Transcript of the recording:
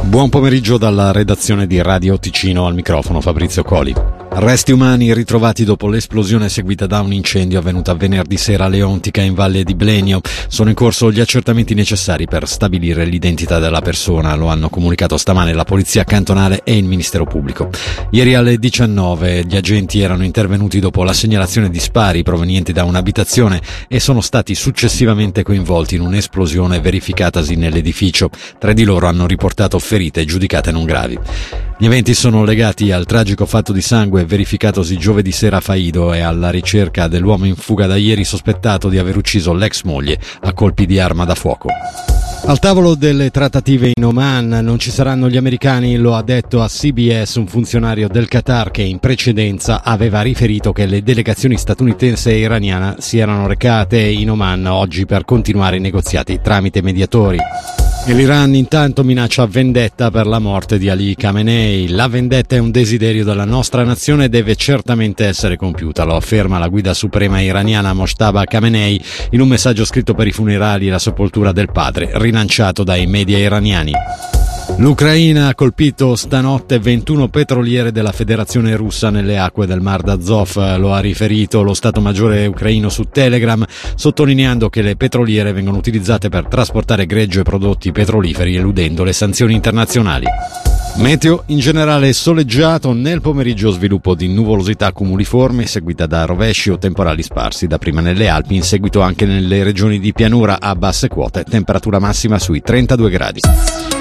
Buon pomeriggio dalla redazione di Radio Ticino, al microfono Fabrizio Coli. Resti umani ritrovati dopo l'esplosione seguita da un incendio avvenuta venerdì sera a Leontica in Valle di Blenio. Sono in corso gli accertamenti necessari per stabilire l'identità della persona, lo hanno comunicato stamane la Polizia Cantonale e il Ministero Pubblico. Ieri alle 19 gli agenti erano intervenuti dopo la segnalazione di spari provenienti da un'abitazione e sono stati successivamente coinvolti in un'esplosione verificatasi nell'edificio. 3 di loro hanno riportato ferite giudicate non gravi. Gli eventi sono legati al tragico fatto di sangue verificatosi giovedì sera a Faido e alla ricerca dell'uomo in fuga da ieri sospettato di aver ucciso l'ex moglie a colpi di arma da fuoco. Al tavolo delle trattative in Oman non ci saranno gli americani, lo ha detto a CBS un funzionario del Qatar che in precedenza aveva riferito che le delegazioni statunitense e iraniana si erano recate in Oman oggi per continuare i negoziati tramite mediatori. E l'Iran intanto minaccia vendetta per la morte di Ali Khamenei. La vendetta è un desiderio della nostra nazione e deve certamente essere compiuta, lo afferma la guida suprema iraniana Mojtaba Khamenei in un messaggio scritto per i funerali e la sepoltura del padre, rilanciato dai media iraniani. L'Ucraina ha colpito stanotte 21 petroliere della Federazione Russa nelle acque del Mar d'Azov, lo ha riferito lo Stato Maggiore ucraino su Telegram, sottolineando che le petroliere vengono utilizzate per trasportare greggio e prodotti petroliferi eludendo le sanzioni internazionali. Meteo in generale soleggiato, nel pomeriggio sviluppo di nuvolosità cumuliforme seguita da rovesci o temporali sparsi, dapprima nelle Alpi, in seguito anche nelle regioni di pianura a basse quote, temperatura massima sui 32 gradi.